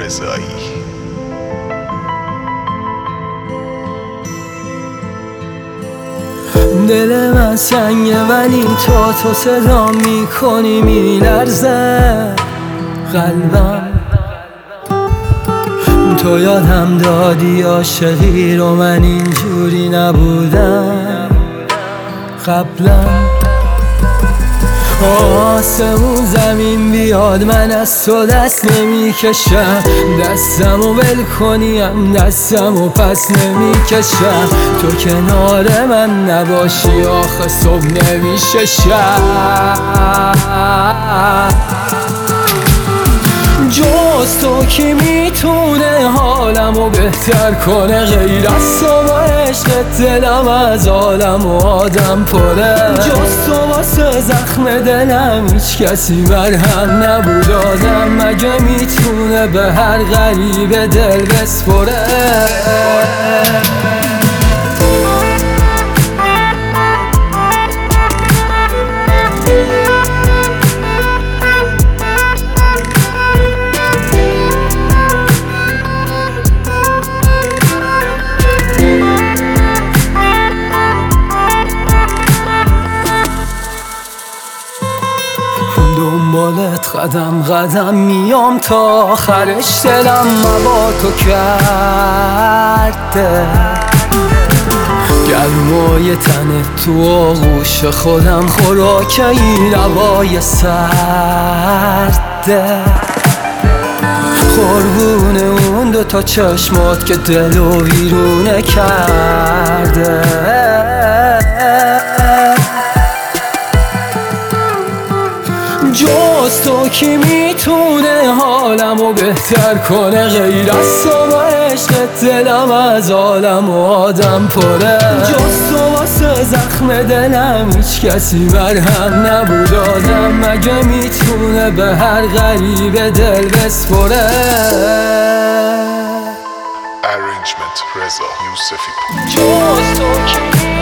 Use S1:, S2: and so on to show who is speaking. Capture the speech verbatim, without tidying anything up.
S1: رضایی.
S2: دل من سنگه ولی تا تو صدا میکنی میلرزه قلبم. تو یادم دادی عاشقی رو من اینجوری نبودم قبلا. آسمون زمین بیاد من از تو دست نمیکشم، دستمو ول کنیم دستمو پس نمیکشم. تو کنار من نباشی آخه صبح نمیشه شب. جز تو کی میتونه حالمو بهتر کنه غیر از تو و عشق دلم از عالم و آدم پره. جز تو واسه زخم دلم هیچ کسی مرهم نبود آدم، مگه میتونه به هر غریب دل بسپره. دنبالت قدم قدم میام تا آخرش، دلم با تو کرده گرمای تن تو آغوش خودم، خوراک این روای سرده. قربون اون دو تا چشمات که دلو ویرونه کرده. جز تو کی میتونه حالمو بهتر کنه غیر از تو و عشق دلم از عالم و آدم پره. جز تو واسه زخم دلم هیچ کسی مرهم نبود آدم، مگه میتونه به هر غریب دل بسپره.
S1: Arrangement رضا یوسفی.
S2: جز تو کی